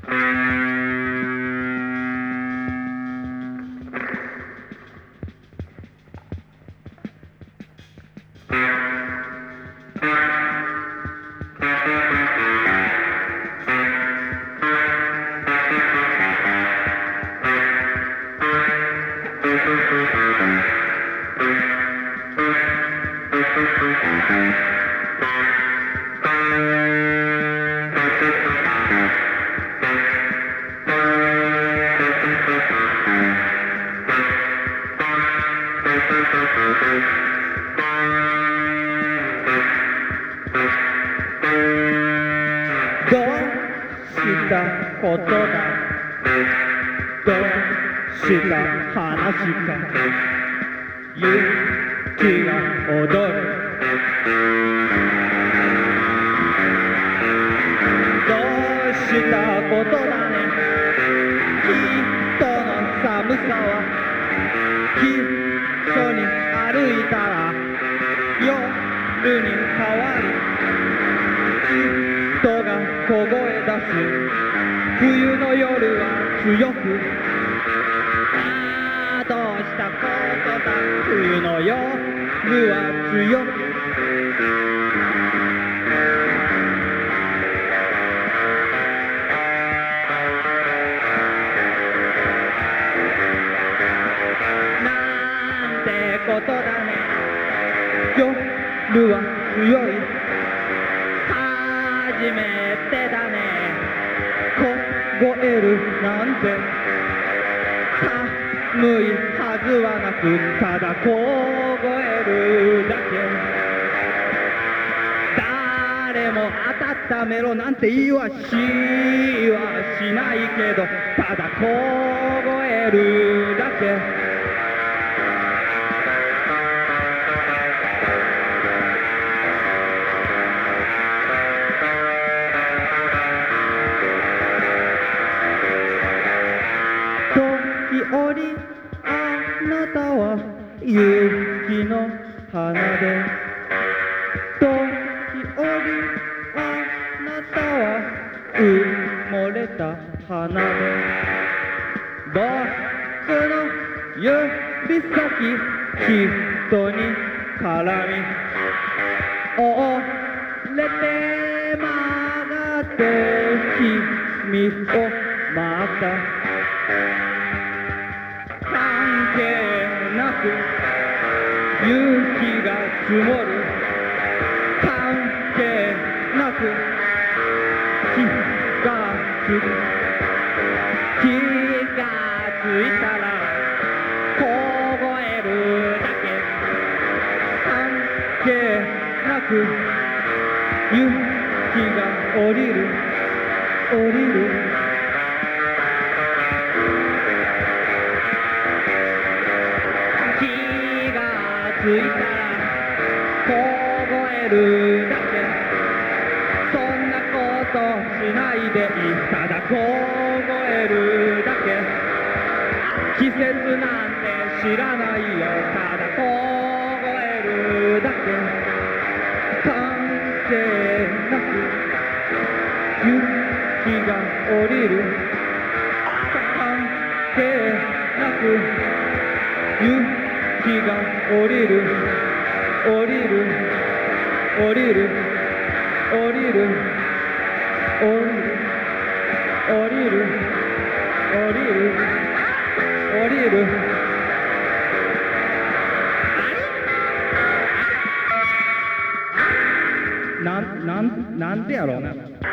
どうしたことだ、どうした話か、雪が踊る。どうしたことだね、人の寒さは一緒に歩いたら夜に変わり、人が凍え出す冬の夜は強く、どうしたことだ、冬の夜は強く。なんてことだね、夜は強い、初めてだね、凍えるなんて。寒いはずはなく、ただ凍えるだけ。誰も温めろなんて言いはしないけど、ただ凍えるだけ。時折あなたは雪の花で、時折あなたは埋もれた花で、僕の指先人に絡み、折れて曲がって君をまた関係なく雪が積もる、関係なく気がつく、気がついたら凍えるだけ。関係なく雪が降りる降りる。ついたら凍えるだけ。そんなことしないでいい、ただ凍えるだけ。季節なんて知らないよ、ただ凍えるだけ。関係なく雪が降りる、関係なく雪が降りる降りる降りる降りる降りる降りる降りる。なんでやろうな。